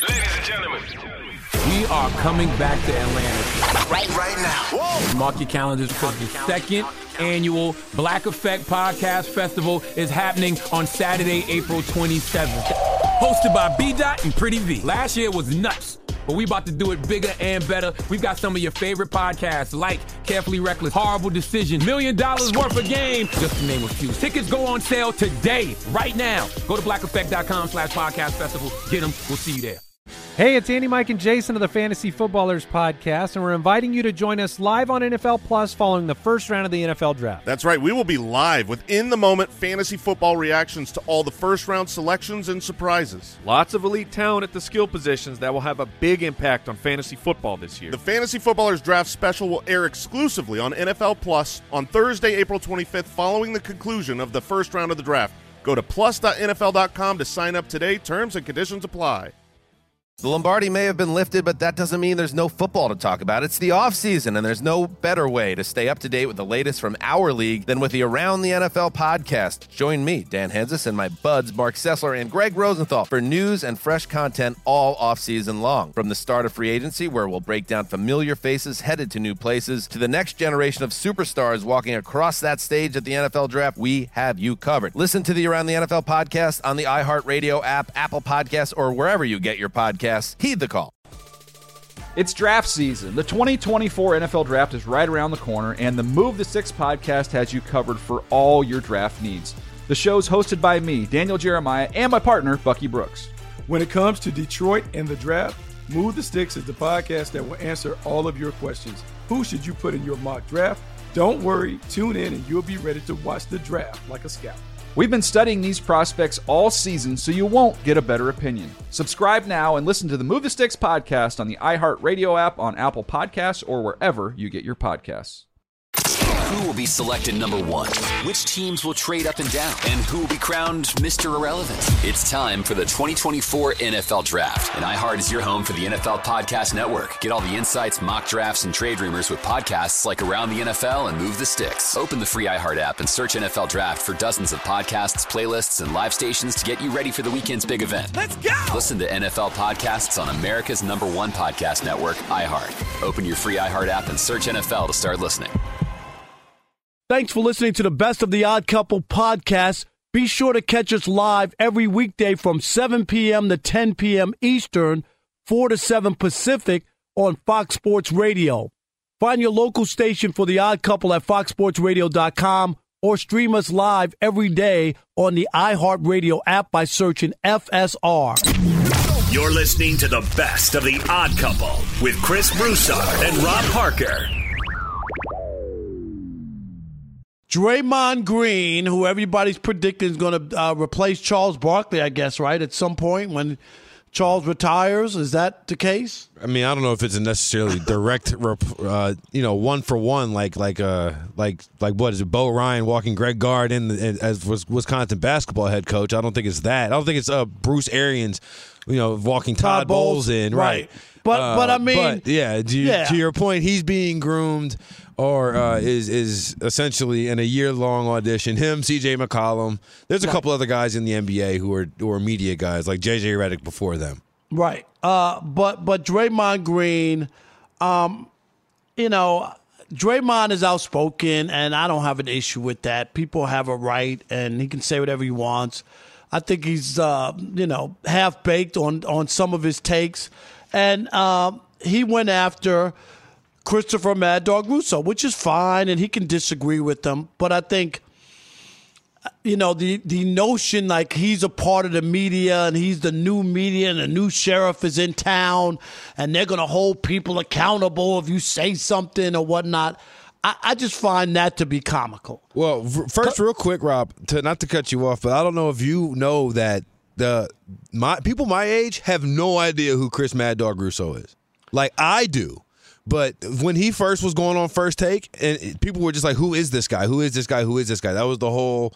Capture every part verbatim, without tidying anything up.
Ladies and gentlemen, we are coming back to Atlanta. Right, right now. Whoa. Mark your calendars because the second annual Black Effect Podcast Festival is happening on Saturday, April twenty-seventh. Hosted by B-Dot and Pretty V. Last year was nuts, but we about to do it bigger and better. We've got some of your favorite podcasts like Carefully Reckless, Horrible Decision, Million Dollars Worth of Game, just to name a few. Tickets go on sale today, right now. Go to blackeffect.com slash podcast festival. Get them. We'll see you there. Hey, it's Andy, Mike, and Jason of the Fantasy Footballers Podcast, and we're inviting you to join us live on N F L Plus following the first round of the N F L Draft. That's right. We will be live with in-the-moment fantasy football reactions to all the first-round selections and surprises. Lots of elite talent at the skill positions that will have a big impact on fantasy football this year. The Fantasy Footballers Draft Special will air exclusively on N F L Plus on Thursday, April twenty-fifth, following the conclusion of the first round of the draft. Go to plus dot N F L dot com to sign up today. Terms and conditions apply. The Lombardi may have been lifted, but that doesn't mean there's no football to talk about. It's the offseason, and there's no better way to stay up to date with the latest from our league than with the Around the N F L podcast. Join me, Dan Henzis, and my buds, Mark Sessler and Greg Rosenthal, for news and fresh content all offseason long. From the start of free agency, where we'll break down familiar faces headed to new places, to the next generation of superstars walking across that stage at the N F L Draft, we have you covered. Listen to the Around the N F L podcast on the iHeartRadio app, Apple Podcasts, or wherever you get your podcasts. Heed the call. It's draft season. The twenty twenty-four N F L Draft is right around the corner, and the Move the Sticks podcast has you covered for all your draft needs. The show's hosted by me, Daniel Jeremiah, and my partner, Bucky Brooks. When it comes to Detroit and the draft, Move the Sticks is the podcast that will answer all of your questions. Who should you put in your mock draft? Don't worry, tune in and you'll be ready to watch the draft like a scout. We've been studying these prospects all season, so you won't get a better opinion. Subscribe now and listen to the Move the Sticks podcast on the iHeartRadio app, on Apple Podcasts, or wherever you get your podcasts. Who will be selected number one? Which teams will trade up and down? And who will be crowned Mister Irrelevant? It's time for the twenty twenty-four N F L Draft. And iHeart is your home for the N F L Podcast Network. Get all the insights, mock drafts, and trade rumors with podcasts like Around the N F L and Move the Sticks. Open the free iHeart app and search N F L Draft for dozens of podcasts, playlists, and live stations to get you ready for the weekend's big event. Let's go! Listen to N F L podcasts on America's number one podcast network, iHeart. Open your free iHeart app and search N F L to start listening. Thanks for listening to the Best of the Odd Couple podcast. Be sure to catch us live every weekday from seven p.m. to ten p.m. Eastern, four to seven Pacific on Fox Sports Radio. Find your local station for The Odd Couple at fox sports radio dot com or stream us live every day on the iHeartRadio app by searching F S R. You're listening to the Best of the Odd Couple with Chris Broussard and Rob Parker. Draymond Green, who everybody's predicting is going to uh, replace Charles Barkley, I guess, right, at some point when Charles retires. Is that the case? I mean, I don't know if it's a necessarily direct, uh, you know, one for one, like like uh like like what is it, Bo Ryan walking Greg Gard in as was Wisconsin basketball head coach. I don't think it's that. I don't think it's uh Bruce Arians, you know, walking Todd, Todd Bowles in, right? right. But uh, but I mean, but, yeah, to, yeah. to your point, he's being groomed. Or uh, is is essentially in a year-long audition. Him, C J McCollum. There's a right. couple other guys in the N B A who are who are media guys, like J J Redick before them. Right. Uh, but but Draymond Green, um, you know, Draymond is outspoken, and I don't have an issue with that. People have a right, and he can say whatever he wants. I think he's, uh, you know, half-baked on, on some of his takes. And uh, he went after Christopher Mad Dog Russo, which is fine, and he can disagree with them. But I think, you know, the, the notion like he's a part of the media and he's the new media and the new sheriff is in town and they're going to hold people accountable if you say something or whatnot, I, I just find that to be comical. Well, first, real quick, Rob, to, not to cut you off, but I don't know if you know that the my people my age have no idea who Chris Mad Dog Russo is. Like, I do. But when he first was going on First Take, and people were just like, who is this guy? Who is this guy? Who is this guy? That was the whole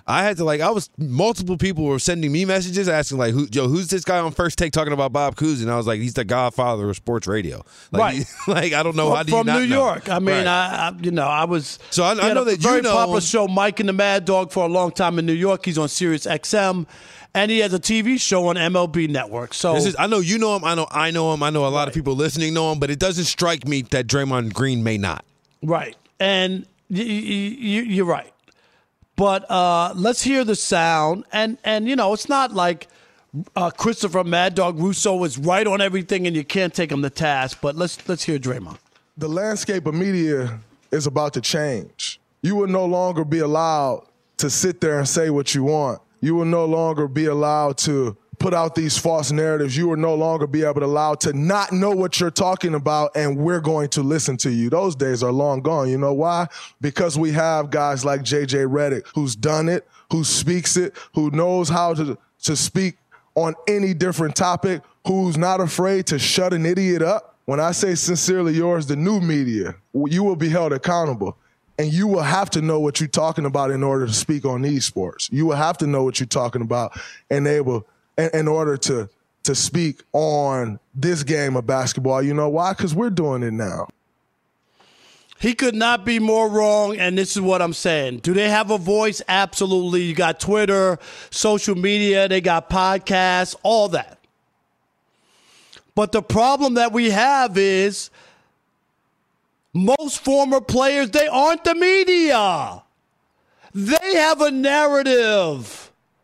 I had to like I was multiple people were sending me messages asking like, who, yo, who's this guy on First Take talking about Bob Cousy? And I was like, he's the godfather of sports radio. Like, right. He, like I don't know from, how do you from not New know? York. I mean, right. I, I you know I was so I, I know a that very you know popular show, Mike and the Mad Dog, for a long time in New York. He's on Sirius X M. And he has a T V show on M L B Network. So this is, I know you know him. I know I know him. I know a lot right. of people listening know him. But it doesn't strike me that Draymond Green may not. Right, and y- y- y- you're right. But uh, let's hear the sound. And, and you know, it's not like uh, Christopher Mad Dog Russo is right on everything and you can't take him to task. But let's let's hear Draymond. The landscape of media is about to change. You will no longer be allowed to sit there and say what you want. You will no longer be allowed to put out these false narratives. You will no longer be able to allow to not know what you're talking about, and we're going to listen to you. Those days are long gone. You know why? Because we have guys like J J Redick who's done it, who speaks it, who knows how to, to speak on any different topic, who's not afraid to shut an idiot up. When I say sincerely yours, the new media, you will be held accountable. And you will have to know what you're talking about in order to speak on these sports. You will have to know what you're talking about and able in order to to speak on this game of basketball. You know why? Because we're doing it now. He could not be more wrong, and this is what I'm saying. Do they have a voice? Absolutely. You got Twitter, social media, they got podcasts, all that. But the problem that we have is most former players, they aren't the media. They have a narrative.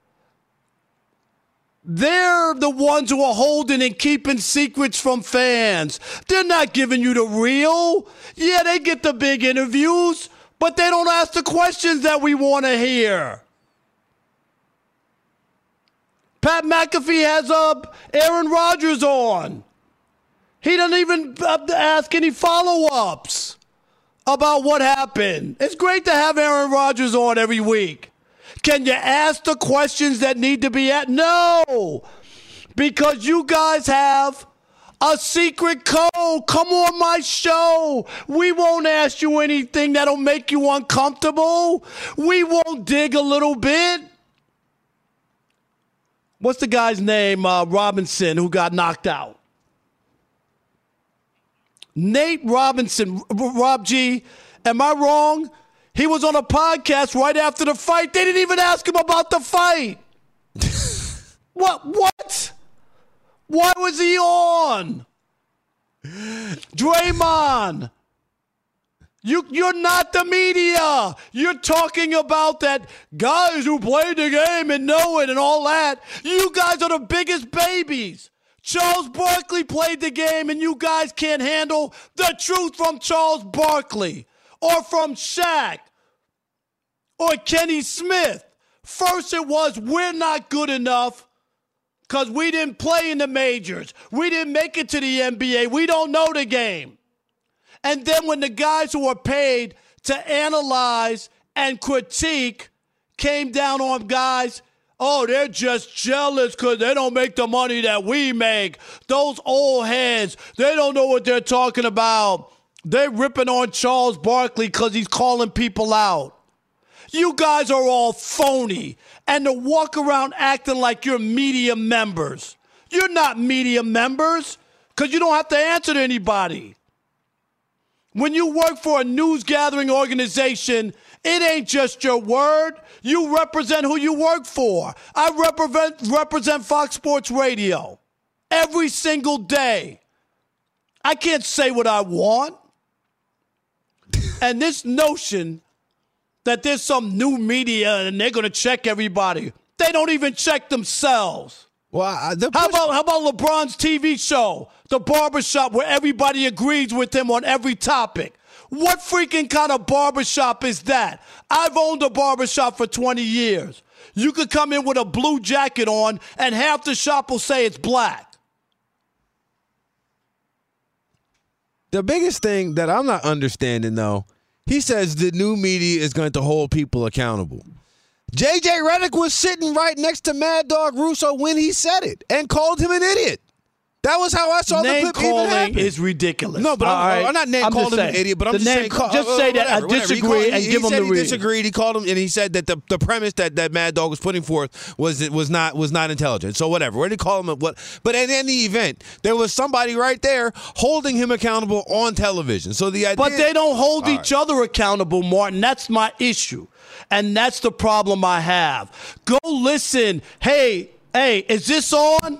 They're the ones who are holding and keeping secrets from fans. They're not giving you the real. Yeah, they get the big interviews, but they don't ask the questions that we want to hear. Pat McAfee has uh, Aaron Rodgers on. He doesn't even ask any follow-ups about what happened. It's great to have Aaron Rodgers on every week. Can you ask the questions that need to be asked? No, because you guys have a secret code. Come on my show. We won't ask you anything that'll make you uncomfortable. We won't dig a little bit. What's the guy's name? Uh, Robinson, who got knocked out. Nate Robinson. Rob G, am I wrong? He was on a podcast right after the fight. They didn't even ask him about the fight. What? What? Why was he on? Draymond, you, you're not the media. You're talking about that guys who played the game and know it and all that. You guys are the biggest babies. Charles Barkley played the game, and you guys can't handle the truth from Charles Barkley or from Shaq or Kenny Smith. First it was, we're not good enough because we didn't play in the majors. We didn't make it to the N B A. We don't know the game. And then when the guys who were paid to analyze and critique came down on guys, oh, they're just jealous because they don't make the money that we make. Those old heads, they don't know what they're talking about. They're ripping on Charles Barkley because he's calling people out. You guys are all phony. And to walk around acting like you're media members. You're not media members because you don't have to answer to anybody. When you work for a news gathering organization, it ain't just your word. You represent who you work for. I represent, represent Fox Sports Radio every single day. I can't say what I want. And this notion that there's some new media and they're going to check everybody, they don't even check themselves. Well, I, the how about how about LeBron's T V show, The Barbershop, where everybody agrees with him on every topic? What freaking kind of barbershop is that? I've owned a barbershop for twenty years. You could come in with a blue jacket on and half the shop will say it's black. The biggest thing that I'm not understanding, though, he says the new media is going to hold people accountable. J J Redick was sitting right next to Mad Dog Russo when he said it and called him an idiot. That was how I saw name the clip even happen. calling is ridiculous. No, but I'm, right. I'm not name I'm calling him saying, an idiot, but I'm the just name, saying. Call, just uh, say that whatever, I whatever. disagree He called, and he, give he him said the he reason. disagreed. He called him, and he said that the, the premise that, that Mad Dog was putting forth was it was not was not intelligent. So whatever. Where did he call him? What? But in any event, there was somebody right there holding him accountable on television. So the idea, but they don't hold All each right. other accountable, Martin. That's my issue, and that's the problem I have. Go listen. Hey, hey, is this on?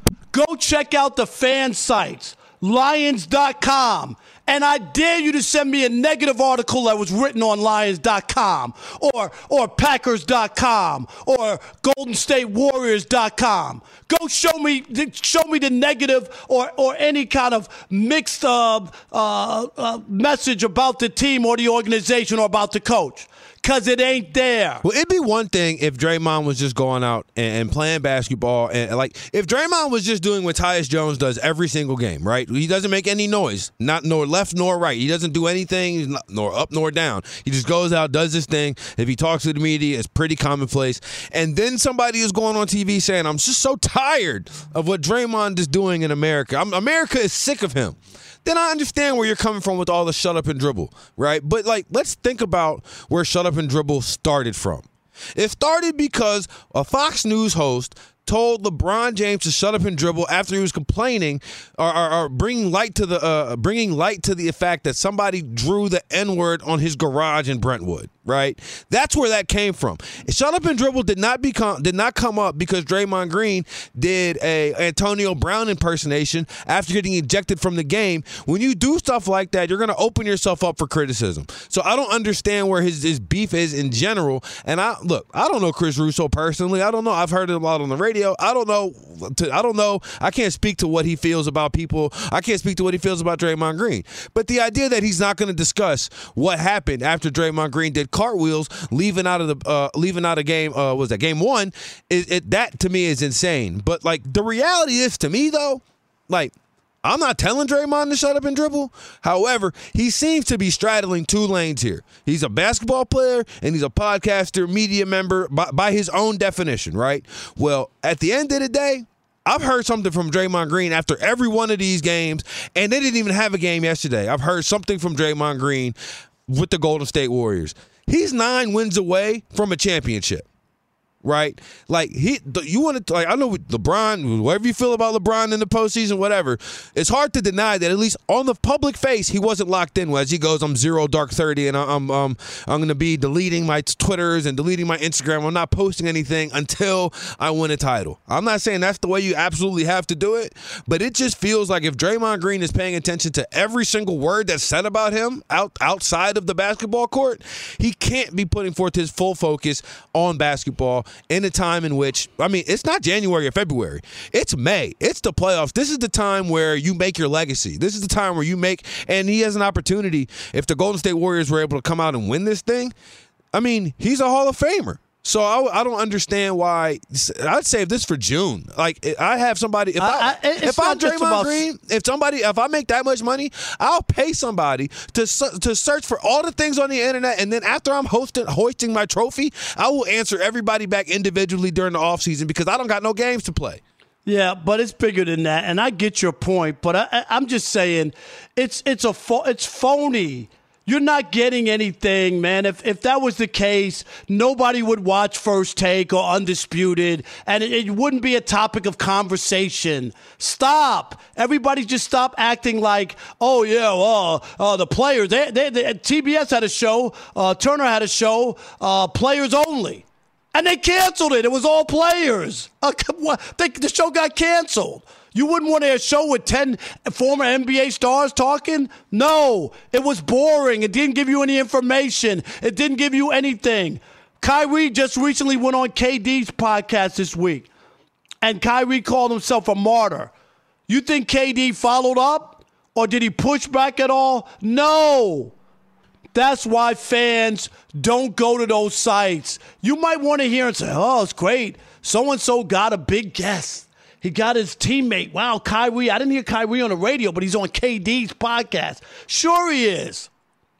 Go check out the fan sites, Lions dot com. And I dare you to send me a negative article that was written on Lions dot com or, or Packers dot com or Golden State Warriors dot com. Go show me show me the negative or, or any kind of mixed uh, uh, uh, message about the team or the organization or about the coach. Because it ain't there. Well, it'd be one thing if Draymond was just going out and, and playing basketball. And like, if Draymond was just doing what Tyus Jones does every single game, right? He doesn't make any noise, not nor left nor right. He doesn't do anything, nor up nor down. He just goes out, does his thing. If he talks to the media, it's pretty commonplace. And then somebody is going on T V saying, I'm just so tired of what Draymond is doing in America. I'm, America is sick of him. Then I understand where you're coming from with all the shut up and dribble, right? But, like, let's think about where shut up and dribble started from. It started because a Fox News host told LeBron James to shut up and dribble after he was complaining or, or, or bringing light to the uh, bringing light to the fact that somebody drew the N-word on his garage in Brentwood. Right, that's where that came from. Shut up and dribble did not become did not come up because Draymond Green did a Antonio Brown impersonation after getting ejected from the game. When you do stuff like that, you're going to open yourself up for criticism. So I don't understand where his, his beef is in general. And I look, I don't know Chris Russo personally. I don't know. I've heard it a lot on the radio. I don't know. To, I don't know. I can't speak to what he feels about people. I can't speak to what he feels about Draymond Green. But the idea that he's not going to discuss what happened after Draymond Green did cartwheels leaving out of the uh, leaving out of game uh, was that game one it, it that to me is insane. But like the reality is to me though, like I'm not telling Draymond to shut up and dribble. However, he seems to be straddling two lanes here. He's a basketball player and he's a podcaster, media member by, by his own definition, right? Well, at the end of the day, I've heard something from Draymond Green after every one of these games, and they didn't even have a game yesterday. I've heard something from Draymond Green with the Golden State Warriors. He's nine wins away from a championship, right? Like he, you want to like I know with LeBron, whatever you feel about LeBron in the postseason, whatever. It's hard to deny that at least on the public face, he wasn't locked in. As he goes, I'm zero dark thirty, and I'm um I'm gonna be deleting my Twitters and deleting my Instagram. I'm not posting anything until I win a title. I'm not saying that's the way you absolutely have to do it, but it just feels like if Draymond Green is paying attention to every single word that's said about him out outside of the basketball court, he can't be putting forth his full focus on basketball in a time in which, I mean, it's not January or February. It's May. It's the playoffs. This is the time where you make your legacy. This is the time where you make, and he has an opportunity. If the Golden State Warriors were able to come out and win this thing, I mean, he's a Hall of Famer. So I, I don't understand why. I'd save this for June. Like I have somebody. If, I, I, I, if I'm Draymond about... Green, if somebody, if I make that much money, I'll pay somebody to to search for all the things on the internet, and then after I'm hosting, hoisting my trophy, I will answer everybody back individually during the offseason because I don't got no games to play. Yeah, but it's bigger than that, and I get your point. But I, I'm just saying, it's it's a it's phony. You're not getting anything, man. If if that was the case, nobody would watch First Take or Undisputed, and it, it wouldn't be a topic of conversation. Stop. Everybody just stop acting like, oh, yeah, well, uh, the players. They, they, they, T B S had a show. Uh, Turner had a show. Uh, players only. And they canceled it. It was all players. Uh, they, the show got canceled. You wouldn't want a show with ten former N B A stars talking? No. It was boring. It didn't give you any information. It didn't give you anything. Kyrie just recently went on K D's podcast this week, and Kyrie called himself a martyr. You think K D followed up, or did he push back at all? No. That's why fans don't go to those sites. You might want to hear and say, oh, it's great. So-and-so got a big guest. He got his teammate. Wow, Kyrie. I didn't hear Kyrie on the radio, but he's on K D's podcast. Sure he is.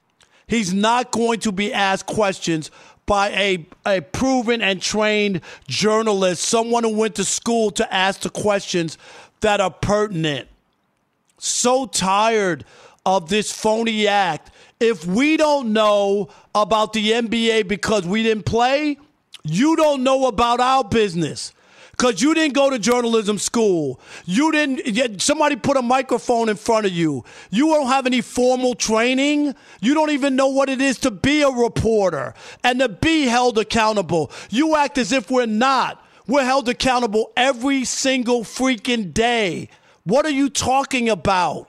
He's not going to be asked questions by a, a proven and trained journalist, someone who went to school to ask the questions that are pertinent. So tired of this phony act. If we don't know about the N B A because we didn't play, you don't know about our business. Because you didn't go to journalism school. You didn't, somebody put a microphone in front of you. You don't have any formal training. You don't even know what it is to be a reporter and to be held accountable. You act as if we're not. We're held accountable every single freaking day. What are you talking about?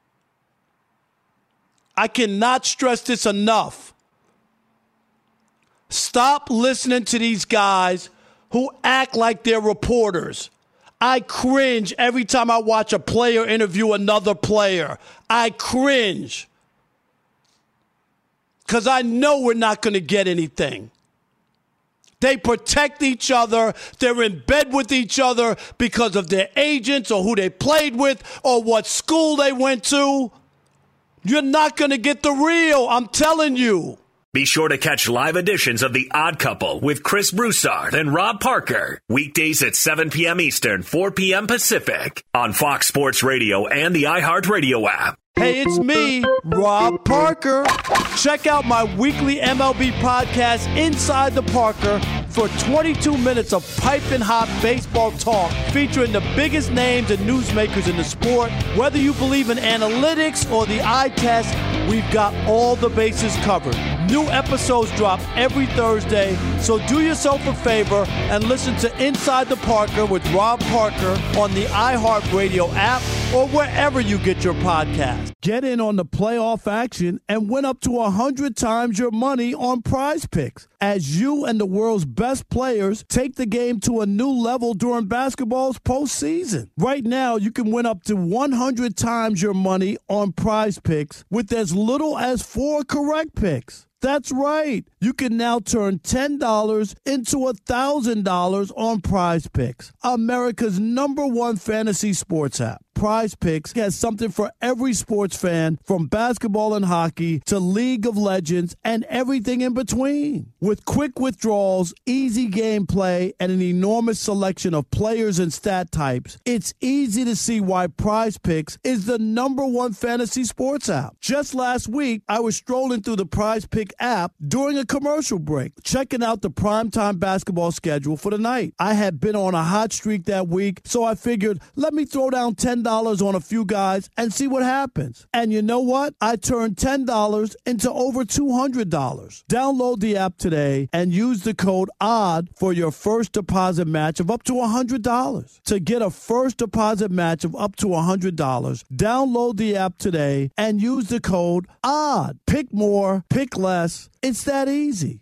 I cannot stress this enough. Stop listening to these guys who act like they're reporters. I cringe every time I watch a player interview another player. I cringe. Because I know we're not going to get anything. They protect each other. They're in bed with each other because of their agents or who they played with or what school they went to. You're not going to get the real, I'm telling you. Be sure to catch live editions of The Odd Couple with Chris Broussard and Rob Parker. Weekdays at seven p.m. Eastern, four p.m. Pacific on Fox Sports Radio and the iHeartRadio app. Hey, it's me, Rob Parker. Check out my weekly M L B podcast, Inside the Parker, for twenty-two minutes of piping hot baseball talk featuring the biggest names and newsmakers in the sport. Whether you believe in analytics or the eye test, we've got all the bases covered. New episodes drop every Thursday, so do yourself a favor and listen to Inside the Parker with Rob Parker on the iHeartRadio app or wherever you get your podcast. Get in on the playoff action and win up to one hundred times your money on Prize Picks as you and the world's best players take the game to a new level during basketball's postseason. Right now, you can win up to one hundred times your money on Prize Picks with as little as four correct picks. That's right. You can now turn ten dollars into one thousand dollars on Prize Picks, America's number one fantasy sports app. Prize Picks has something for every sports fan, from basketball and hockey to League of Legends and everything in between. With quick withdrawals, easy gameplay, and an enormous selection of players and stat types, it's easy to see why Prize Picks is the number one fantasy sports app. Just last week, I was strolling through the Prize Pick app during a commercial break, checking out the primetime basketball schedule for the night. I had been on a hot streak that week, so I figured, let me throw down ten dollars on a few guys and see what happens. And you know what? I turned ten dollars into over two hundred dollars. Download the app today and use the code ODD for your first deposit match of up to one hundred dollars. To get a first deposit match of up to one hundred dollars, download the app today and use the code ODD. Pick more, pick less. It's that easy.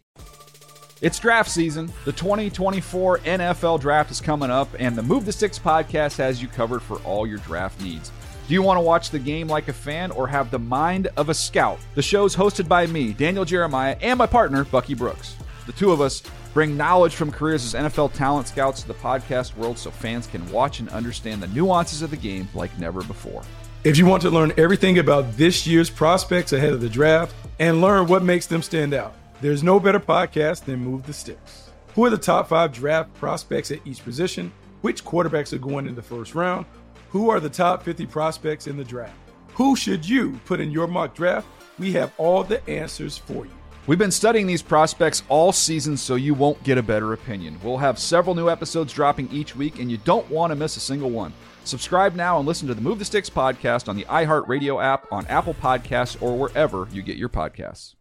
It's draft season. The twenty twenty-four N F L Draft is coming up, and the Move the Sticks podcast has you covered for all your draft needs. Do you want to watch the game like a fan or have the mind of a scout? The show's hosted by me, Daniel Jeremiah, and my partner, Bucky Brooks. The two of us bring knowledge from careers as N F L talent scouts to the podcast world so fans can watch and understand the nuances of the game like never before. If you want to learn everything about this year's prospects ahead of the draft and learn what makes them stand out, there's no better podcast than Move the Sticks. Who are the top five draft prospects at each position? Which quarterbacks are going in the first round? Who are the top fifty prospects in the draft? Who should you put in your mock draft? We have all the answers for you. We've been studying these prospects all season, so you won't get a better opinion. We'll have several new episodes dropping each week, and you don't want to miss a single one. Subscribe now and listen to the Move the Sticks podcast on the iHeartRadio app, on Apple Podcasts, or wherever you get your podcasts.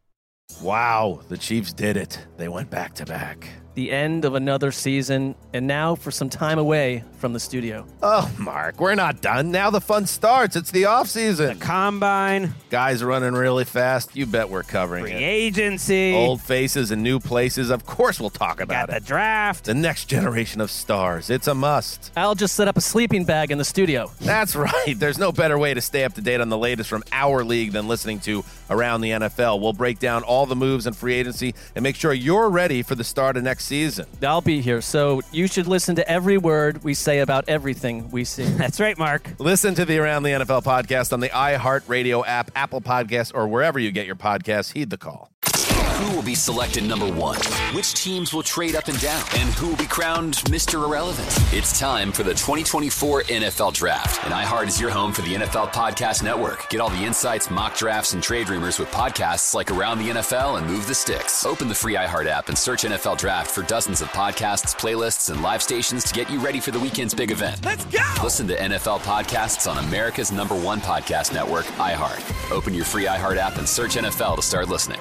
Wow, the Chiefs did it. They went back to back. The end of another season, and now for some time away from the studio. Oh, Mark, we're not done. Now the fun starts. It's the offseason. The combine. Guys running really fast. You bet we're covering Free it. agency. Old faces and new places. Of course we'll talk about Got it. the draft. The next generation of stars. It's a must. I'll just set up a sleeping bag in the studio. That's right. There's no better way to stay up to date on the latest from our league than listening to Around the N F L. We'll break down all the moves in free agency and make sure you're ready for the start of next season. I'll be here, so you should listen to every word we say about everything we see. That's right, Mark. Listen to the Around the N F L podcast on the iHeartRadio app, Apple Podcasts, or wherever you get your podcasts. Heed the call. Who will be selected number one? Which teams will trade up and down? And who will be crowned Mister Irrelevant? It's time for the twenty twenty-four N F L Draft. And iHeart is your home for the N F L Podcast Network. Get all the insights, mock drafts, and trade rumors with podcasts like Around the N F L and Move the Sticks. Open the free iHeart app and search N F L Draft for dozens of podcasts, playlists, and live stations to get you ready for the weekend's big event. Let's go! Listen to N F L podcasts on America's number one podcast network, iHeart. Open your free iHeart app and search N F L to start listening.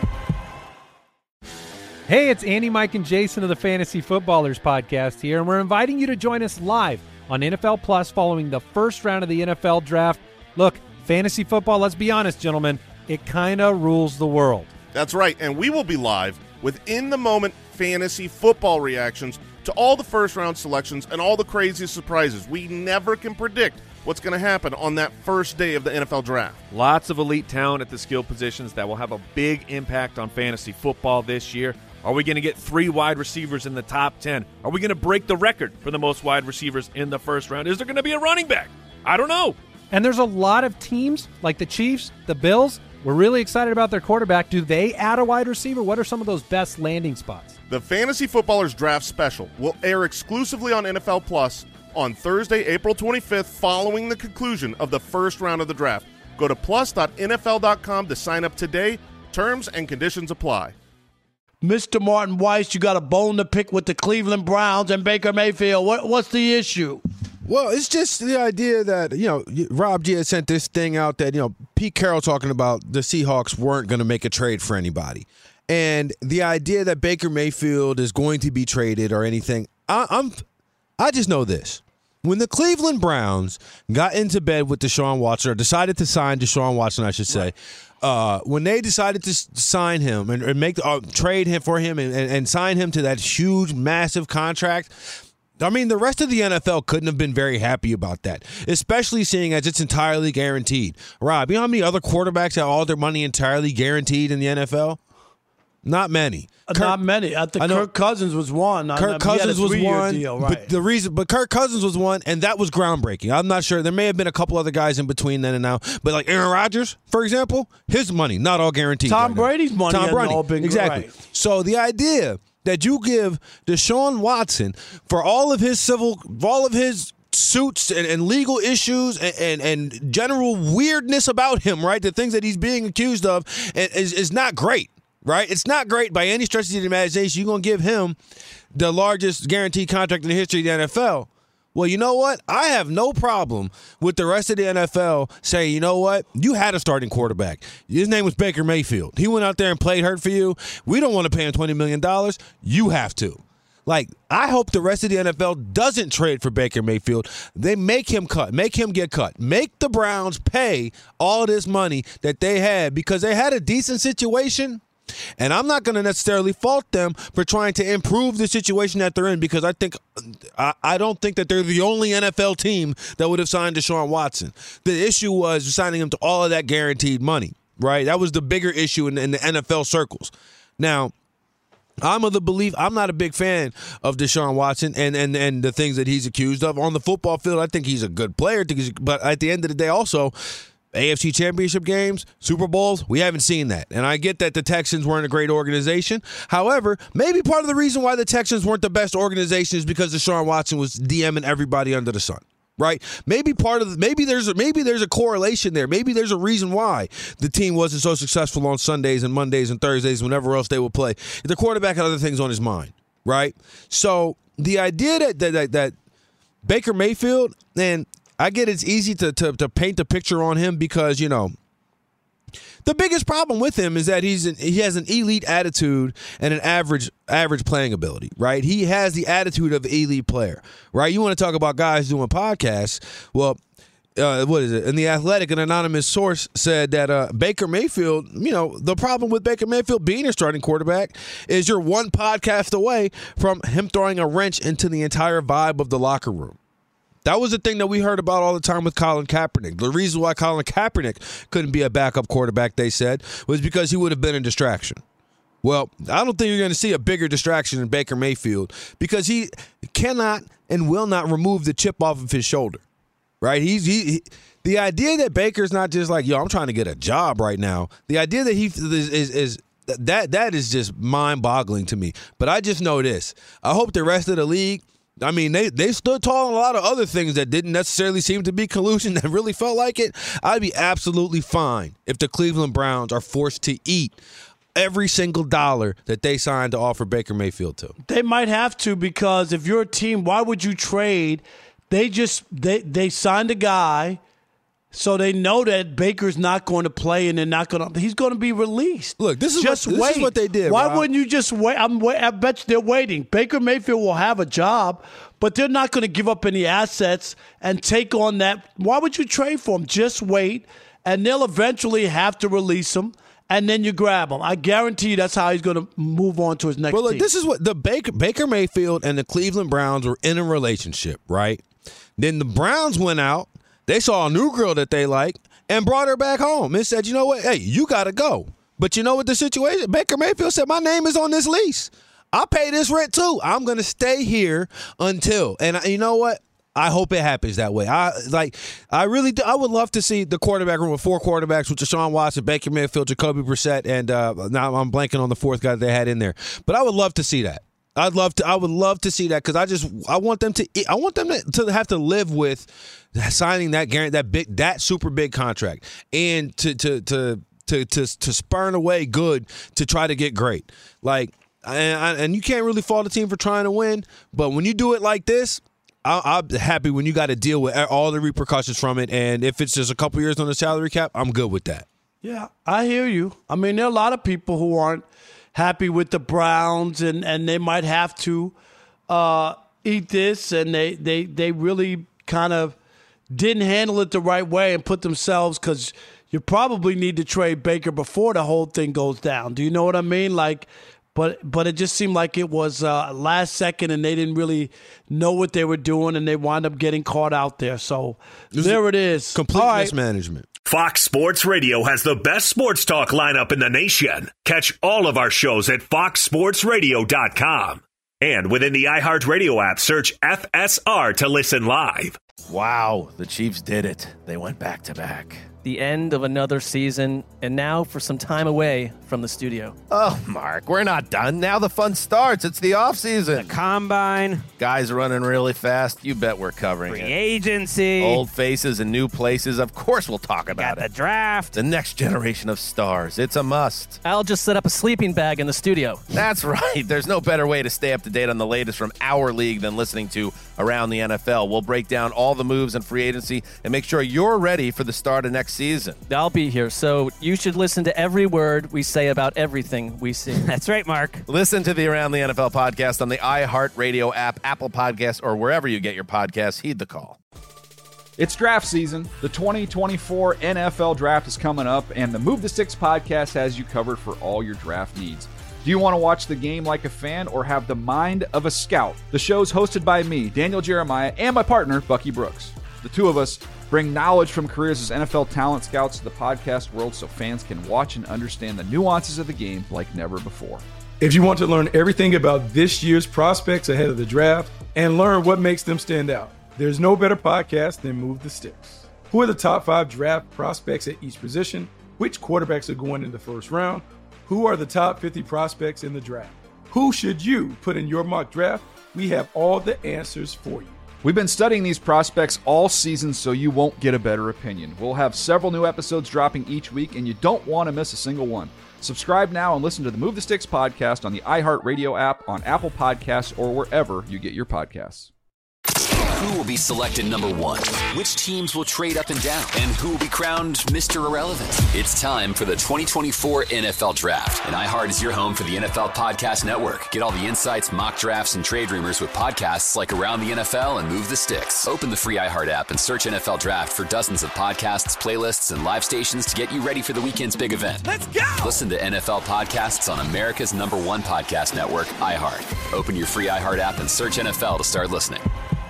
Hey, it's Andy, Mike, and Jason of the Fantasy Footballers podcast here, and we're inviting you to join us live on N F L Plus following the first round of the N F L Draft. Look, fantasy football, let's be honest, gentlemen, it kind of rules the world. That's right, and we will be live with in-the-moment fantasy football reactions to all the first-round selections and all the craziest surprises. We never can predict what's going to happen on that first day of the N F L Draft. Lots of elite talent at the skill positions that will have a big impact on fantasy football this year. Are we going to get three wide receivers in the top ten? Are we going to break the record for the most wide receivers in the first round? Is there going to be a running back? I don't know. And there's a lot of teams like the Chiefs, the Bills. We're really excited about their quarterback. Do they add a wide receiver? What are some of those best landing spots? The Fantasy Footballers Draft Special will air exclusively on N F L Plus on Thursday, April twenty-fifth, following the conclusion of the first round of the draft. Go to plus dot N F L dot com to sign up today. Terms and conditions apply. Mister Martin Weiss, you got a bone to pick with the Cleveland Browns and Baker Mayfield. What, what's the issue? Well, it's just the idea that, you know, Rob G had sent this thing out that, you know, Pete Carroll talking about the Seahawks weren't going to make a trade for anybody. And the idea that Baker Mayfield is going to be traded or anything, I, I'm, I just know this. When the Cleveland Browns got into bed with Deshaun Watson, or decided to sign Deshaun Watson, I should say, right. Uh, when they decided to s- sign him and, and make the, uh, trade him for him and, and, and sign him to that huge, massive contract, I mean, the rest of the N F L couldn't have been very happy about that, especially seeing as it's entirely guaranteed. Rob, you know how many other quarterbacks have all their money entirely guaranteed in the N F L? Not many. Uh, Kirk, not many. I think I Kirk Cousins was one. Kirk Cousins was one. Deal, right. But the reason, but Kirk Cousins was one, and that was groundbreaking. I'm not sure. There may have been a couple other guys in between then and now, but like Aaron Rodgers, for example, his money not all guaranteed. Tom right Brady's money Tom hasn't Brady, all been exactly. Right. So the idea that you give Deshaun Watson for all of his civil, for all of his suits and, and legal issues and, and, and general weirdness about him, right? The things that he's being accused of is, is not great. Right? It's not great by any stretch of the imagination. You're going to give him the largest guaranteed contract in the history of the N F L. Well, you know what? I have no problem with the rest of the N F L saying, you know what? You had a starting quarterback. His name was Baker Mayfield. He went out there and played hurt for you. We don't want to pay him twenty million dollars. You have to. Like, I hope the rest of the N F L doesn't trade for Baker Mayfield. They make him cut. Make him get cut. Make the Browns pay all this money that they had because they had a decent situation. And I'm not going to necessarily fault them for trying to improve the situation that they're in because I think I, I don't think that they're the only N F L team that would have signed Deshaun Watson. The issue was signing him to all of that guaranteed money, right? That was the bigger issue in, in the N F L circles. Now, I'm of the belief I'm not a big fan of Deshaun Watson and, and, and the things that he's accused of. On the football field, I think he's a good player. I think he's, but at the end of the day, also, A F C Championship games, Super Bowls, we haven't seen that. And I get that the Texans weren't a great organization. However, maybe part of the reason why the Texans weren't the best organization is because Deshaun Watson was DMing everybody under the sun. Right? Maybe part of the, maybe there's a, maybe there's a correlation there. Maybe there's a reason why the team wasn't so successful on Sundays and Mondays and Thursdays, whenever else they would play. The quarterback had other things on his mind, right? So the idea that that that, that Baker Mayfield, and I get it's easy to, to to paint a picture on him because, you know, the biggest problem with him is that he's an, he has an elite attitude and an average average playing ability, right? He has the attitude of an elite player, right? You want to talk about guys doing podcasts? Well, uh, what is it? In The Athletic, an anonymous source said that uh, Baker Mayfield, you know, the problem with Baker Mayfield being a starting quarterback is you're one podcast away from him throwing a wrench into the entire vibe of the locker room. That was the thing that we heard about all the time with Colin Kaepernick. The reason why Colin Kaepernick couldn't be a backup quarterback, they said, was because he would have been a distraction. Well, I don't think you're going to see a bigger distraction than Baker Mayfield because he cannot and will not remove the chip off of his shoulder, right? He's he, he the idea that Baker's not just like, yo, I'm trying to get a job right now. The idea that he is is, is th- that that is just mind-boggling to me. But I just know this. I hope the rest of the league, I mean, they, they stood tall on a lot of other things that didn't necessarily seem to be collusion that really felt like it. I'd be absolutely fine if the Cleveland Browns are forced to eat every single dollar that they signed to offer Baker Mayfield to. They might have to, because if you're a team, why would you trade? They just they they signed a guy, so they know that Baker's not going to play, and they're not going to. He's going to be released. Look, this is just what, wait. This is what they did. Why Rob. wouldn't you just wait? I'm wait, I bet you they're waiting. Baker Mayfield will have a job, but they're not going to give up any assets and take on that. Why would you trade for him? Just wait, and they'll eventually have to release him. And then you grab him. I guarantee you that's how he's going to move on to his next well, look, team. this is what the Baker, Baker Mayfield and the Cleveland Browns were in a relationship, right? Then the Browns went out. They saw a new girl that they liked and brought her back home and said, you know what? Hey, you got to go. But you know what the situation? Baker Mayfield said, my name is on this lease. I pay this rent too. I'm going to stay here until. And you know what? I hope it happens that way. I like. I really do. I would love to see the quarterback room with four quarterbacks with Deshaun Watson, Baker Mayfield, Jacoby Brissett, and uh, now I'm blanking on the fourth guy that they had in there. But I would love to see that. I'd love to. I would love to see that because I just I want them to. I want them to, to have to live with signing that guarantee, that big, that super big contract, and to to to to to, to spurn away good to try to get great. Like, and, and you can't really fault the team for trying to win, but when you do it like this. I'm happy when you got to deal with all the repercussions from it, and if it's just a couple years on the salary cap, I'm good with that. Yeah, I hear you. I mean, there are a lot of people who aren't happy with the Browns, and, and they might have to uh, eat this, and they, they, they really kind of didn't handle it the right way and put themselves, because you probably need to trade Baker before the whole thing goes down. Do you know what I mean? Like, But but it just seemed like it was uh, last second, and they didn't really know what they were doing, and they wound up getting caught out there. So there it is. Complete All right. mismanagement. Fox Sports Radio has the best sports talk lineup in the nation. Catch all of our shows at fox sports radio dot com. And within the iHeartRadio app, search F S R to listen live. Wow, the Chiefs did it. They went back to back. The end of another season, and now for some time away from the studio. Oh, Mark, we're not done. Now the fun starts. It's the offseason. The combine. Guys are running really fast. You bet we're covering Free it. agency. Old faces and new places. Of course we'll talk about Got it. the draft. The next generation of stars. It's a must. I'll just set up a sleeping bag in the studio. That's right. There's no better way to stay up to date on the latest from our league than listening to Around the N F L. We'll break down all the moves in free agency and make sure you're ready for the start of next season. I'll be here, so you should listen to every word we say about everything we see. That's right, Mark. Listen to the Around the N F L podcast on the iHeartRadio app, Apple Podcasts, or wherever you get your podcasts. Heed the call. It's draft season. The twenty twenty-four N F L draft is coming up, and the Move the Sticks podcast has you covered for all your draft needs. Do you want to watch the game like a fan or have the mind of a scout? The show's hosted by me, Daniel Jeremiah, and my partner, Bucky Brooks. The two of us bring knowledge from careers as N F L talent scouts to the podcast world so fans can watch and understand the nuances of the game like never before. If you want to learn everything about this year's prospects ahead of the draft and learn what makes them stand out, there's no better podcast than Move the Sticks. Who are the top five draft prospects at each position? Which quarterbacks are going in the first round? Who are the top fifty prospects in the draft? Who should you put in your mock draft? We have all the answers for you. We've been studying these prospects all season so you won't get a better opinion. We'll have several new episodes dropping each week, and you don't want to miss a single one. Subscribe now and listen to the Move the Sticks podcast on the iHeartRadio app, on Apple Podcasts, or wherever you get your podcasts. Who will be selected number one? Which teams will trade up and down? And who will be crowned Mister Irrelevant? It's time for the twenty twenty-four N F L Draft. And iHeart is your home for the N F L Podcast Network. Get all the insights, mock drafts, and trade rumors with podcasts like Around the N F L and Move the Sticks. Open the free iHeart app and search N F L Draft for dozens of podcasts, playlists, and live stations to get you ready for the weekend's big event. Let's go! Listen to N F L podcasts on America's number one podcast network, iHeart. Open your free iHeart app and search N F L to start listening.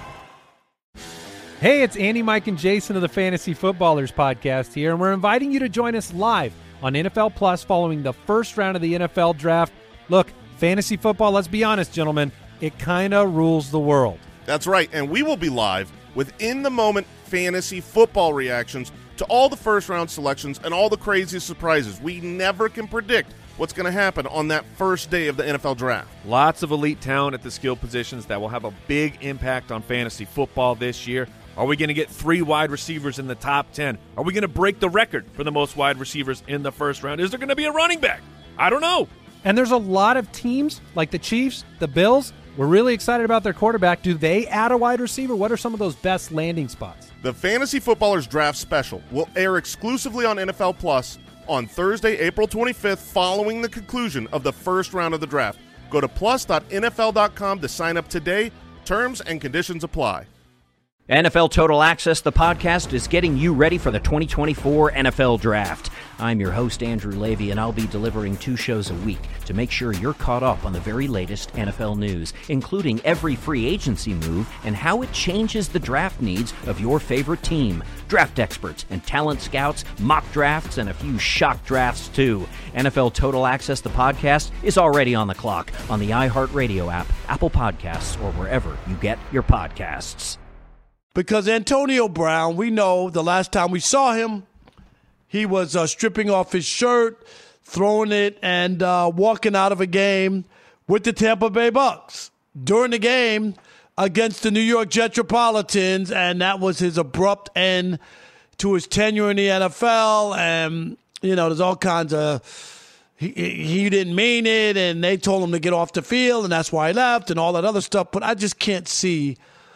Hey, it's Andy, Mike, and Jason of the Fantasy Footballers podcast here, and we're inviting you to join us live on N F L Plus following the first round of the N F L Draft. Look, fantasy football, let's be honest, gentlemen, it kind of rules the world. That's right, and we will be live with in-the-moment fantasy football reactions to all the first-round selections and all the crazy surprises we never can predict what's going to happen on that first day of the N F L Draft. Lots of elite talent at the skill positions that will have a big impact on fantasy football this year. Are we going to get three wide receivers in the top ten? Are we going to break the record for the most wide receivers in the first round? Is there going to be a running back? I don't know. And there's a lot of teams like the Chiefs, the Bills. We're really excited about their quarterback. Do they add a wide receiver? What are some of those best landing spots? The Fantasy Footballers Draft Special will air exclusively on N F L Plus on Thursday, April twenty-fifth, following the conclusion of the first round of the draft. Go to plus dot N F L dot com to sign up today. Terms and conditions apply. N F L Total Access, the podcast, is getting you ready for the twenty twenty-four N F L Draft. I'm your host, Andrew Levy, and I'll be delivering two shows a week to make sure you're caught up on the very latest N F L news, including every free agency move and how it changes the draft needs of your favorite team. Draft experts and talent scouts, mock drafts, and a few shock drafts, too. N F L Total Access, the podcast, is already on the clock on the iHeartRadio app, Apple Podcasts, or wherever you get your podcasts. Because Antonio Brown, we know the last time we saw him, he was uh, stripping off his shirt, throwing it, and uh, walking out of a game with the Tampa Bay Bucks during the game against the New York Jetropolitans, and that was his abrupt end to his tenure in the N F L. And, you know, there's all kinds of, he, he didn't mean it, and they told him to get off the field, and that's why he left, and all that other stuff. But I just can't see,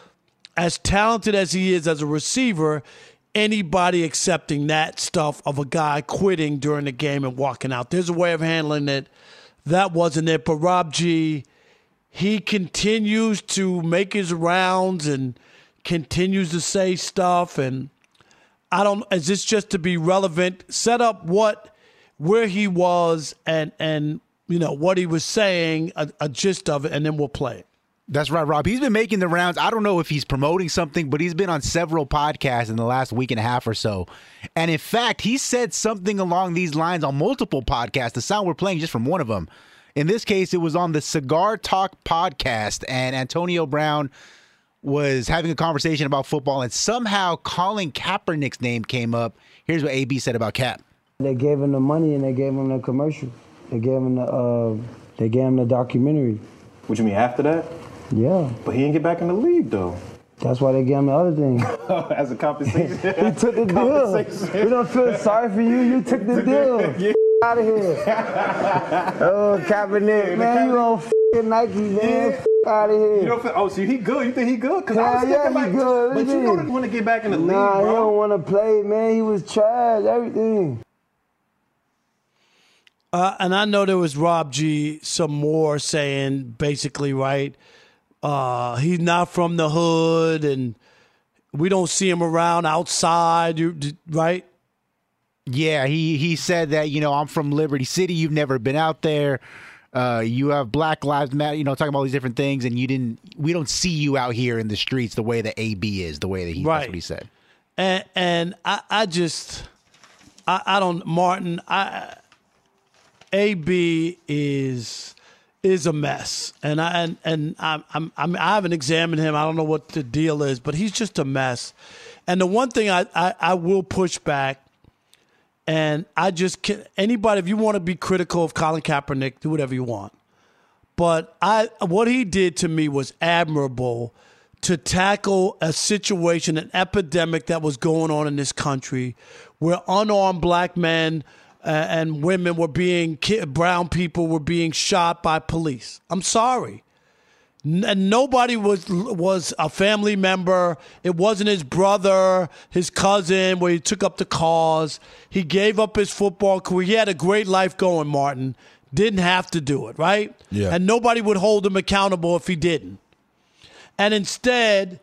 as talented as he is as a receiver, anybody accepting that stuff of a guy quitting during the game and walking out. There's a way of handling it. That wasn't it. But Rob G, he continues to make his rounds and continues to say stuff. And I don't, is this just to be relevant? Set up what, where he was and, and you know, what he was saying, a, a gist of it, and then we'll play it. That's right, Rob. He's been making the rounds. I don't know if he's promoting something, but he's been on several podcasts in the last week and a half or so. And in fact, he said something along these lines on multiple podcasts. The sound we're playing just from one of them. In this case, it was on the Cigar Talk podcast, and Antonio Brown was having a conversation about football, and somehow Colin Kaepernick's name came up. Here's what A B said about Cap. They gave him the money, and they gave him the commercial. They gave him the, uh, they gave him the documentary. What you mean, after that? Yeah. But he didn't get back in the league, though. That's why they gave him the other thing. As a compensation? He took the deal. We don't feel sorry for you. You took the deal. Yeah. Out of here. Oh, Kaepernick, man, you on f***ing Nike, man. Yeah. F*** out of here. You don't feel, oh, so he good? You think he good? Cause yeah, I was yeah, he like, good. But you don't want to get back in the nah, league, bro. Nah, he don't want to play, man. He was trash, everything. Uh, and I know there was Rob G some more saying basically, right, uh, he's not from the hood and we don't see him around outside, right? Yeah, he, he said that, you know, I'm from Liberty City. You've never been out there. Uh, you have Black Lives Matter, you know, talking about all these different things. And you didn't, we don't see you out here in the streets the way that A B is, the way that he, right. That's what he said. And, and I, I just, I, I don't, Martin, I, A B is is a mess, and I and, and I'm, I'm I'm I haven't examined him. I don't know what the deal is, but he's just a mess. And the one thing I I, I will push back, and I just can't, anybody, if you want to be critical of Colin Kaepernick, do whatever you want. But I what he did to me was admirable to tackle a situation, an epidemic that was going on in this country, where unarmed black men Uh, and women were being, brown people were being shot by police. I'm sorry. N- and nobody was was a family member. It wasn't his brother, his cousin, where he took up the cause. He gave up his football career. He had a great life going, Martin. Didn't have to do it, right? Yeah. And nobody would hold him accountable if he didn't. And instead,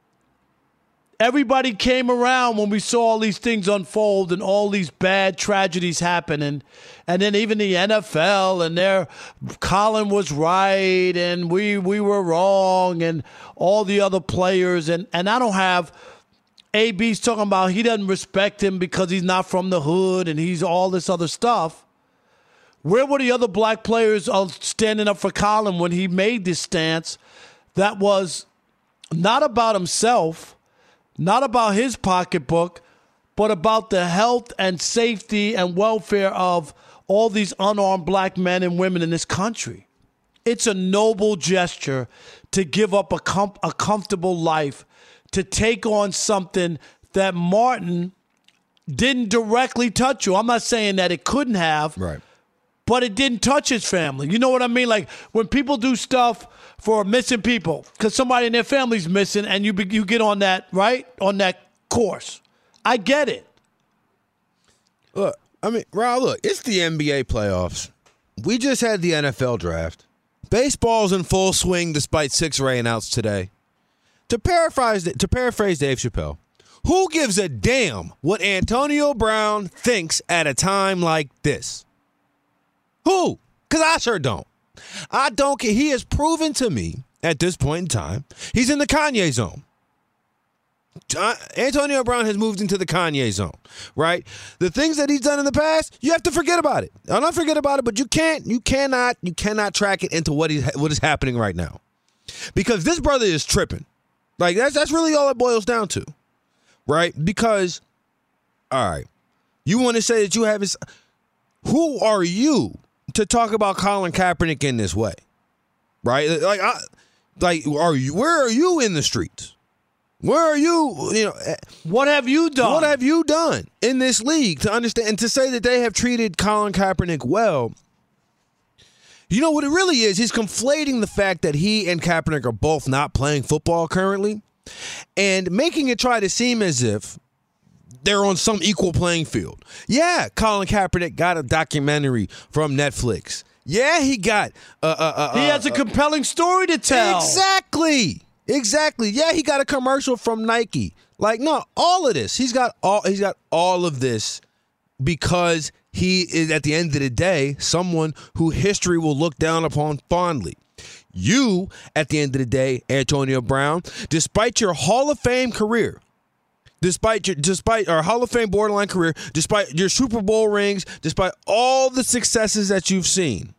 everybody came around when we saw all these things unfold and all these bad tragedies happen. And, and then even the N F L and their Colin was right and we we were wrong and all the other players. And, and I don't have A B's talking about he doesn't respect him because he's not from the hood and he's all this other stuff. Where were the other black players standing up for Colin when he made this stance that was not about himself, not about his pocketbook, but about the health and safety and welfare of all these unarmed black men and women in this country. It's a noble gesture to give up a, com- a comfortable life, to take on something that Martin didn't directly touch you. I'm not saying that it couldn't have, right? But it didn't touch his family. You know what I mean? Like when people do stuff for missing people, because somebody in their family's missing, and you be, you get on that, right? On that course. I get it. Look, I mean, Rob, look, it's the N B A playoffs. We just had the N F L draft. Baseball's in full swing despite six rainouts today. To paraphrase, to paraphrase Dave Chappelle, who gives a damn what Antonio Brown thinks at a time like this? Who? Because I sure don't. I don't care. He has proven to me at this point in time, he's in the Kanye zone. Uh, Antonio Brown has moved into the Kanye zone, right? The things that he's done in the past, you have to forget about it. I'll not forget about it, but you can't, you cannot, you cannot track it into what, he, what is happening right now. Because this brother is tripping. Like, that's, that's really all it boils down to, right? Because, all right, you want to say that you have his, who are you to talk about Colin Kaepernick in this way, right? Like, I, like, are you, where are you in the streets? Where are you, you know, what have you done? What have you done in this league to understand and to say that they have treated Colin Kaepernick well? You know what it really is? He's conflating the fact that he and Kaepernick are both not playing football currently and making it try to seem as if they're on some equal playing field. Yeah, Colin Kaepernick got a documentary from Netflix. Yeah, he got uh, uh, uh, he has a uh, compelling story to tell. Exactly. Exactly. Yeah, he got a commercial from Nike. Like, no, all of this. He's got all he's got all of this because he is, at the end of the day, someone who history will look down upon fondly. You, at the end of the day, Antonio Brown, despite your Hall of Fame career, despite your despite our Hall of Fame borderline career, despite your Super Bowl rings, despite all the successes that you've seen,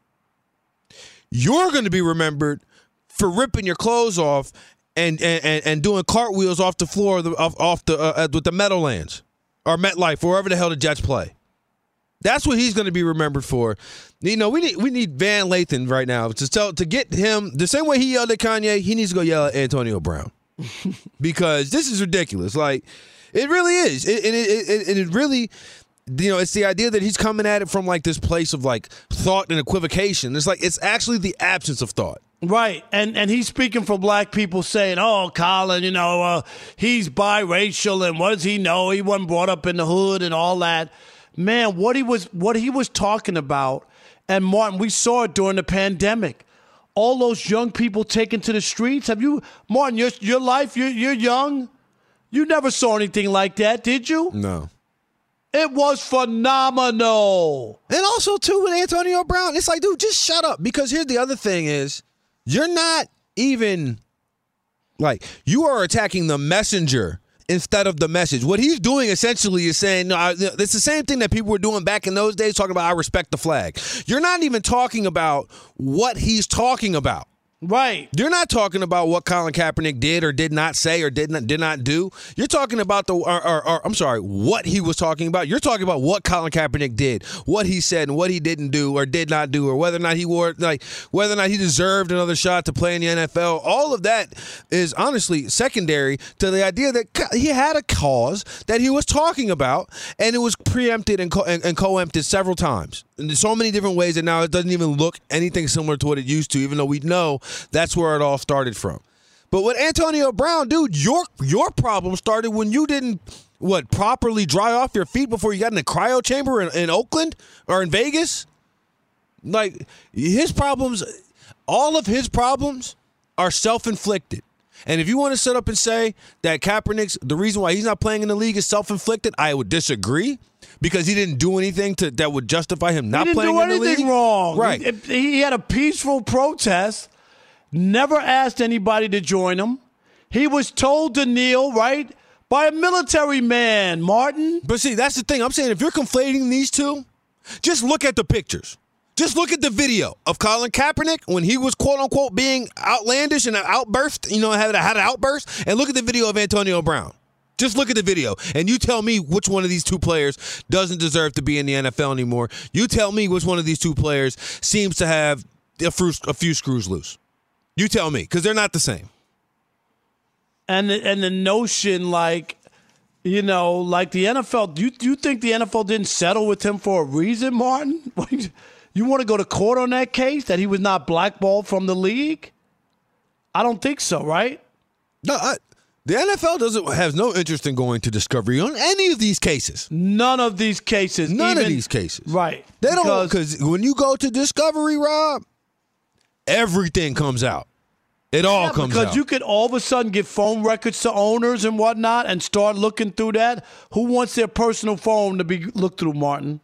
you're going to be remembered for ripping your clothes off and and, and doing cartwheels off the floor of the, off, off the uh, with the Meadowlands or MetLife, wherever the hell the Jets play. That's what he's going to be remembered for. You know, we need we need Van Lathan right now to tell to get him the same way he yelled at Kanye. He needs to go yell at Antonio Brown because this is ridiculous. Like, it really is, it, and it, it, it, it really. You know, it's the idea that he's coming at it from like this place of like thought and equivocation. It's like it's actually the absence of thought. Right, and and he's speaking for black people saying, oh, Colin, you know, uh, he's biracial, and what does he know? He wasn't brought up in the hood and all that. Man, what he was what he was talking about, and Martin, we saw it during the pandemic. All those young people taken to the streets. Have you, Martin, your, your life, you're, you're young. You never saw anything like that, did you? No. It was phenomenal. And also, too, with Antonio Brown, it's like, dude, just shut up. Because here's the other thing is, you're not even, like, you are attacking the messenger instead of the message. What he's doing essentially is saying, no, I, it's the same thing that people were doing back in those days, talking about I respect the flag. You're not even talking about what he's talking about. Right. You're not talking about what Colin Kaepernick did or did not say or did not did not do. You're talking about the, or, or, or I'm sorry, what he was talking about. You're talking about what Colin Kaepernick did, what he said, and what he didn't do or did not do, or whether or not he wore, like, whether or not he deserved another shot to play in the N F L. All of that is honestly secondary to the idea that he had a cause that he was talking about, and it was preempted and co- and, and co-empted several times in so many different ways that now it doesn't even look anything similar to what it used to, even though we know that's where it all started from. But with Antonio Brown, dude, your your problem started when you didn't, what, properly dry off your feet before you got in the cryo chamber in, in Oakland or in Vegas? Like, his problems, all of his problems are self-inflicted. And if you want to sit up and say that Kaepernick's, the reason why he's not playing in the league is self-inflicted, I would disagree. Because he didn't do anything to that would justify him not playing in the league. He didn't do anything wrong. Right. He, he had a peaceful protest, never asked anybody to join him. He was told to kneel, right, by a military man, Martin. But see, that's the thing. I'm saying if you're conflating these two, just look at the pictures. Just look at the video of Colin Kaepernick when he was, quote-unquote, being outlandish and an outburst, you know, had, had an outburst, and look at the video of Antonio Brown. Just look at the video, and you tell me which one of these two players doesn't deserve to be in the N F L anymore. You tell me which one of these two players seems to have a few, a few screws loose. You tell me, because they're not the same. And the, and the notion, like, you know, like the N F L, do you, do you think the N F L didn't settle with him for a reason, Martin? You want to go to court on that case, that he was not blackballed from the league? I don't think so, right? No, I, the N F L doesn't has no interest in going to discovery on any of these cases. None of these cases. None even, of these cases. Right. They don't, because when you go to discovery, Rob, everything comes out. It all yeah, comes because out. Because you could all of a sudden give phone records to owners and whatnot and start looking through that. Who wants their personal phone to be looked through, Martin?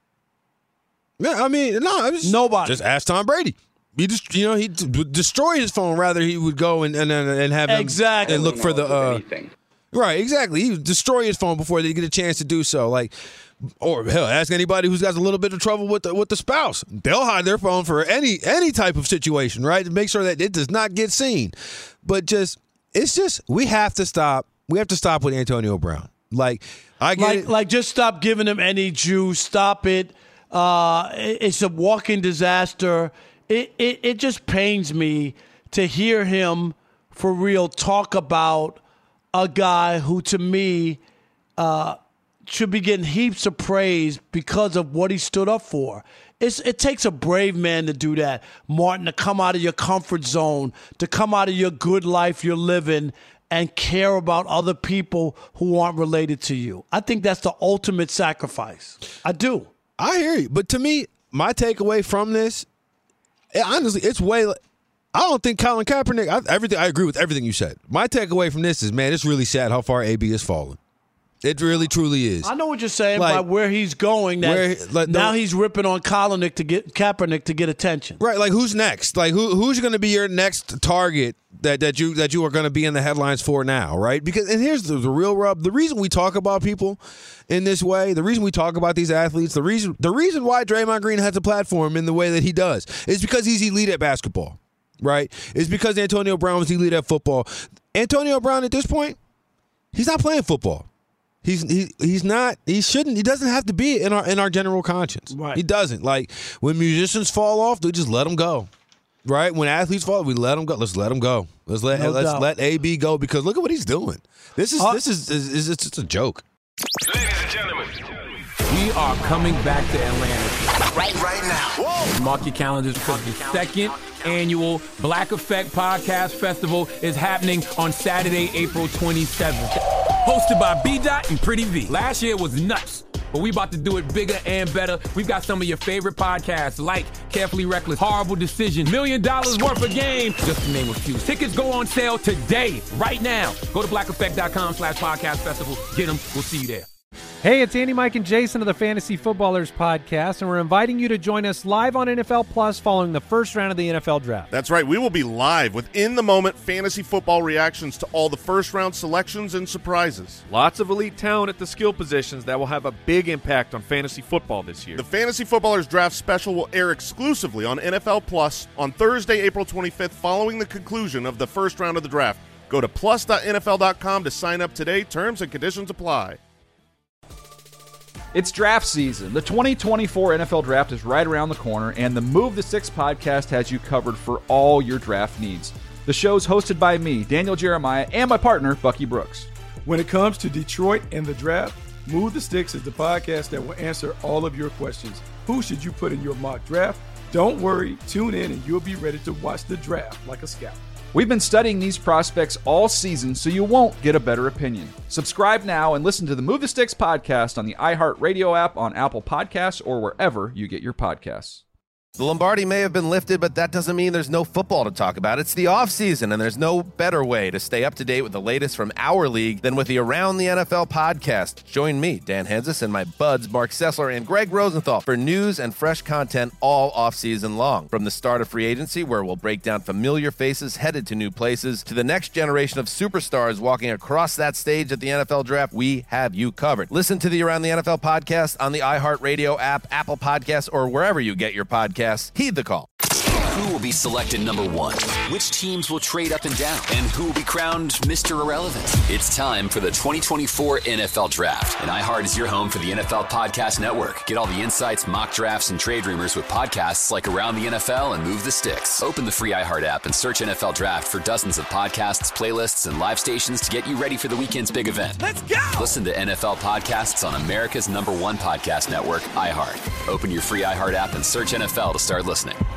Yeah, I mean, no, just, nobody. Just ask Tom Brady. He just, you know, he would destroy his phone rather he would go and and, and have him exactly and look for the uh, right. Exactly, he would destroy his phone before they get a chance to do so. Like, or hell, ask anybody who's got a little bit of trouble with the with the spouse. They'll hide their phone for any any type of situation, right, to make sure that it does not get seen. But just, it's just we have to stop. We have to stop with Antonio Brown. Like, I get like, it. like just stop giving him any juice. Stop it. Uh, it's a walking disaster. It, it it just pains me to hear him, for real, talk about a guy who, to me, uh, should be getting heaps of praise because of what he stood up for. It's, it takes a brave man to do that, Martin, to come out of your comfort zone, to come out of your good life you're living and care about other people who aren't related to you. I think that's the ultimate sacrifice. I do. I hear you. But to me, my takeaway from this, honestly, it's way. I don't think Colin Kaepernick. I, everything. I agree with everything you said. My takeaway from this is, man, it's really sad how far A B has fallen. It really, truly is. I know what you're saying, like, by where he's going. That where, like, now the, he's ripping on Kaepernick to get Kaepernick to get attention. Right. Like, who's next? Like, who who's going to be your next target that, that you that you are going to be in the headlines for now? Right. Because and here's the, the real rub. The reason we talk about people in this way, the reason we talk about these athletes, the reason the reason why Draymond Green has a platform in the way that he does is because he's elite at basketball. Right. It's because Antonio Brown was elite at football. Antonio Brown at this point, he's not playing football. He's he, he's not he shouldn't he doesn't have to be in our in our general conscience. Right. He doesn't. Like, when musicians fall off, we just let them go. Right? When athletes fall, we let them go. Let's let them go. Let's let No let's doubt. let A B go, because look at what he's doing. This is Uh, this is, is, is it's just a joke. We are coming back to Atlanta. Right, right now. Mark your calendars, because the second annual Black Effect Podcast Festival is happening on Saturday, April twenty-seventh. Hosted by B-Dot and Pretty V. Last year was nuts, but we about to do it bigger and better. We've got some of your favorite podcasts like Carefully Reckless, Horrible Decision, Million Dollars Worth of Game, just to name a few. Tickets go on sale today, right now. Go to black effect dot com slash podcast festival. Get them. We'll see you there. Hey, it's Andy, Mike, and Jason of the Fantasy Footballers Podcast, and we're inviting you to join us live on N F L Plus following the first round of the N F L Draft. That's right. We will be live with in-the-moment fantasy football reactions to all the first-round selections and surprises. Lots of elite talent at the skill positions that will have a big impact on fantasy football this year. The Fantasy Footballers Draft Special will air exclusively on N F L Plus on Thursday, April twenty-fifth, following the conclusion of the first round of the draft. Go to plus dot N F L dot com to sign up today. Terms and conditions apply. It's draft season. The twenty twenty-four N F L Draft is right around the corner, and the Move the Six podcast has you covered for all your draft needs. The show's hosted by me, Daniel Jeremiah, and my partner, Bucky Brooks. When it comes to Detroit and the draft, Move the Sticks is the podcast that will answer all of your questions. Who should you put in your mock draft? Don't worry, tune in and you'll be ready to watch the draft like a scout. We've been studying these prospects all season, so you won't get a better opinion. Subscribe now and listen to the Move the Sticks podcast on the iHeartRadio app, on Apple Podcasts, or wherever you get your podcasts. The Lombardi may have been lifted, but that doesn't mean there's no football to talk about. It's the offseason, and there's no better way to stay up to date with the latest from our league than with the Around the N F L podcast. Join me, Dan Henzis, and my buds, Mark Sessler and Greg Rosenthal, for news and fresh content all offseason long. From the start of free agency, where we'll break down familiar faces headed to new places, to the next generation of superstars walking across that stage at the N F L Draft, we have you covered. Listen to the Around the N F L podcast on the iHeartRadio app, Apple Podcasts, or wherever you get your podcasts. Heed the call. Who will be selected number one? Which teams will trade up and down? And who will be crowned Mister Irrelevant? It's time for the twenty twenty-four N F L Draft. And iHeart is your home for the N F L Podcast Network. Get all the insights, mock drafts, and trade rumors with podcasts like Around the N F L and Move the Sticks. Open the free iHeart app and search N F L Draft for dozens of podcasts, playlists, and live stations to get you ready for the weekend's big event. Let's go! Listen to N F L podcasts on America's number one podcast network, iHeart. Open your free iHeart app and search N F L to start listening.